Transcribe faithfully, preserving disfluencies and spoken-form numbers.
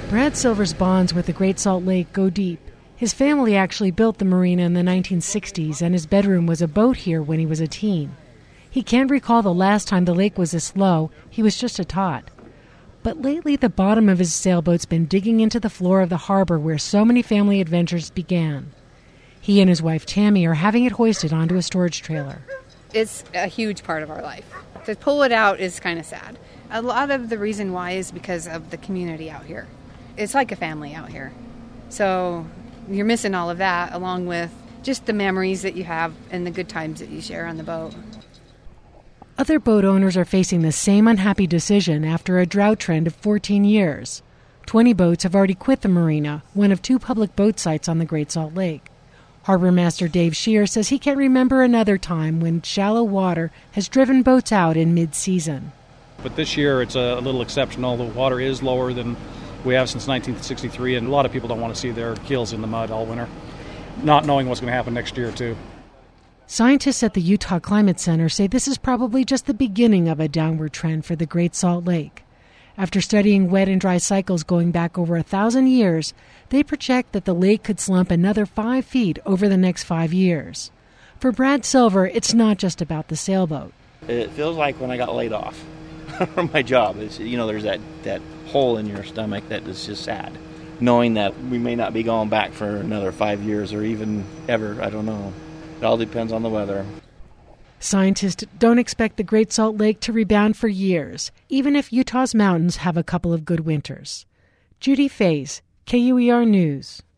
Brad Silver's bonds with the Great Salt Lake go deep. His family actually built the marina in the nineteen sixties, and his bedroom was a boat here when he was a teen. He can't recall the last time the lake was this low. He was just a tot. But lately, the bottom of his sailboat's been digging into the floor of the harbor where so many family adventures began. He and his wife, Tammy, are having it hoisted onto a storage trailer. It's a huge part of our life. To pull it out is kind of sad. A lot of the reason why is because of the community out here. It's like a family out here. So you're missing all of that, along with just the memories that you have and the good times that you share on the boat. Other boat owners are facing the same unhappy decision after a drought trend of fourteen years. Twenty boats have already quit the marina, one of two public boat sites on the Great Salt Lake. Harbor Master Dave Shear says he can't remember another time when shallow water has driven boats out in mid-season. But this year it's a little exceptional. The water is lower than we have since nineteen sixty-three, and a lot of people don't want to see their keels in the mud all winter, not knowing what's going to happen next year, too. Scientists at the Utah Climate Center say this is probably just the beginning of a downward trend for the Great Salt Lake. After studying wet and dry cycles going back over a thousand years, they project that the lake could slump another five feet over the next five years. For Brad Silver, it's not just about the sailboat. It feels like when I got laid off from my job. It's, you know, there's that, that hole in your stomach that is just sad. Knowing that we may not be going back for another five years or even ever, I don't know. It all depends on the weather. Scientists don't expect the Great Salt Lake to rebound for years, even if Utah's mountains have a couple of good winters. Judy Faze, K U E R News.